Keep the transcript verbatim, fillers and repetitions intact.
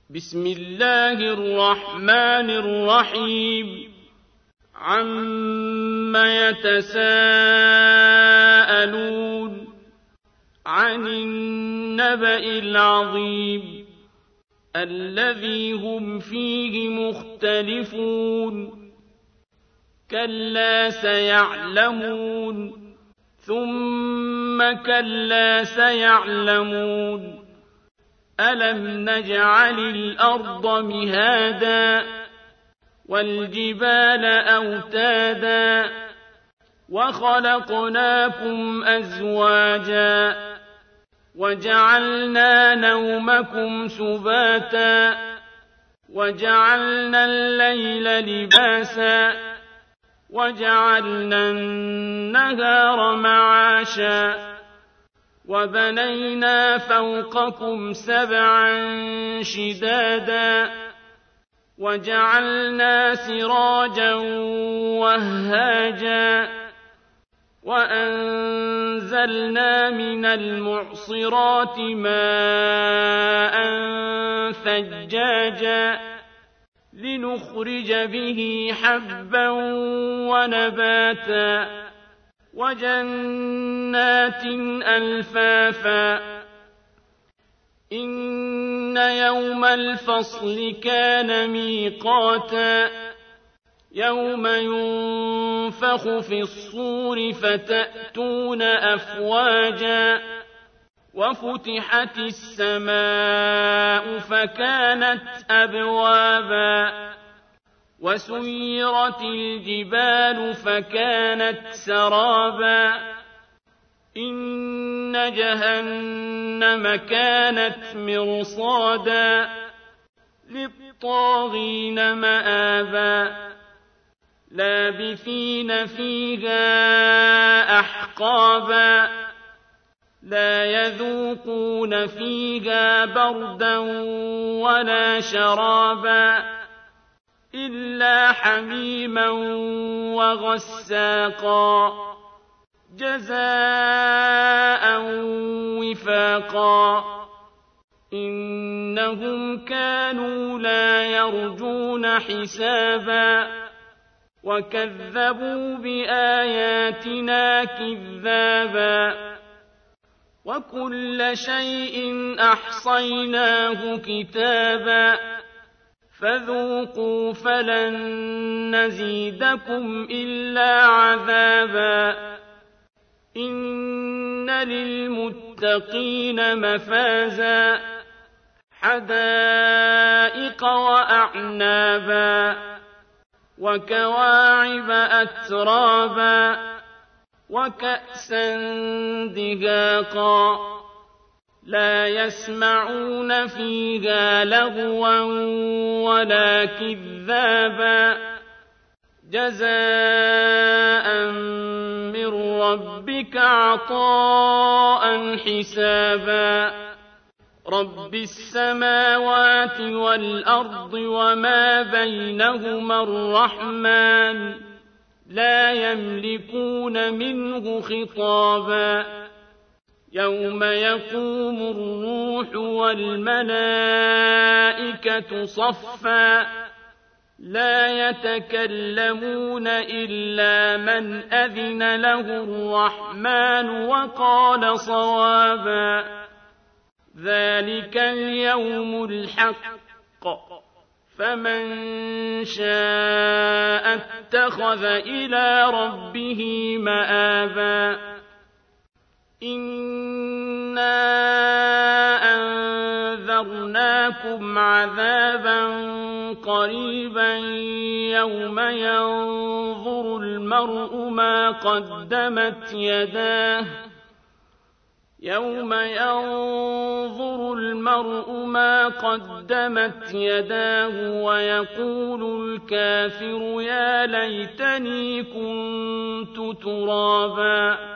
بسم الله الرحمن الرحيم عَمَّ يَتَسَاءَلُونَ عَنِ النَّبَإِ الْعَظِيمِ الَّذِي هُمْ فِيهِ مُخْتَلِفُونَ كَلَّا سَيَعْلَمُونَ ثُمَّ كَلَّا سَيَعْلَمُونَ أَلَمْ نَجْعَلِ الْأَرْضَ مِهَادًا وَالْجِبَالَ أَوْتَادًا وَخَلَقْنَاكُمْ أَزْوَاجًا وَجَعَلْنَا نَوْمَكُمْ سُبَاتًا وَجَعَلْنَا اللَّيْلَ لِبَاسًا وَجَعَلْنَا النَّهَارَ مَعَاشًا وَبَنَيْنَا فَوْقَكُمْ سَبْعًا شِدَادًا وَجَعَلْنَا سِرَاجًا وَهَّاجًا وَأَنزَلْنَا مِنَ الْمُعْصِرَاتِ مَاءً ثَجَّاجًا لِنُخْرِجَ بِهِ حَبًّا وَنَبَاتًا وَجَنَّاتٍ أَلْفَافًا إِنَّ يَوْمَ الْفَصْلِ كَانَ مِيقَاتًا يَوْمَ يُنفَخُ فِي الصُّورِ فَتَأْتُونَ أَفْوَاجًا وَفُتِحَتِ السَّمَاءُ فَكَانَتْ أَبْوَابًا وَسُيِّرَتِ الْجِبَالُ فَكَانَتْ سَرَابًا إِنَّ جَهَنَّمَ كَانَتْ مِرْصَادًا لِّلطَّاغِينَ مَآبًا لَّابِثِينَ فِيهَا أَحْقَابًا لَّا يَذُوقُونَ فِيهَا بَرْدًا وَلَا شَرَابًا إِلَّا حَمِيمًا وَغَسَّاقًا جَزَاءً وِفَاقًا إِنَّهُمْ كَانُوا لَا يَرْجُونَ حِسَابًا وَكَذَّبُوا بِآيَاتِنَا كِذَّابًا وَكُلَّ شَيْءٍ أَحْصَيْنَاهُ كِتَابًا فَذُوقُوا فَلَن نَّزِيدَكُمْ إِلَّا عَذَابًا إِنَّ لِلْمُتَّقِينَ مَفَازًا حَدَائِقَ وَأَعْنَابًا وَكَوَاعِبَ أَتْرَابًا وَكَأْسًا دِهَاقًا لَّا يَسْمَعُونَ فِيهَا لَغْوًا وَلَا كِذَّابًا جَزَاءً مِّن رَّبِّكَ عَطَاءً حِسَابًا رَّبِّ السَّمَاوَاتِ وَالْأَرْضِ وَمَا بَيْنَهُمَا الرَّحْمَٰنُ لَا يَمْلِكُونَ مِنْهُ خِطَابًا يَوْمَ يَقُومُ الرُّوحُ وَالْمَلَائِكَةُ صَفًّا لَّا يَتَكَلَّمُونَ إِلَّا مَنْ أَذِنَ لَهُ الرَّحْمَٰنُ وَقَالَ صَوَابًا ذَٰلِكَ الْيَوْمُ الْحَقُّ فَمَن شَاءَ اتَّخَذَ إِلَىٰ رَبِّهِ مَآبًا إِنَّا أَنذَرْنَاكُمْ عَذَابًا قَرِيبًا يَوْمَ يَنظُرُ الْمَرْءُ مَا قَدَّمَتْ يَدَاهُ يَوْمَ يَنظُرُ الْمَرْءُ مَا قَدَّمَتْ يَدَاهُ وَيَقُولُ الْكَافِرُ يَا لَيْتَنِي كُنتُ تُرَابًا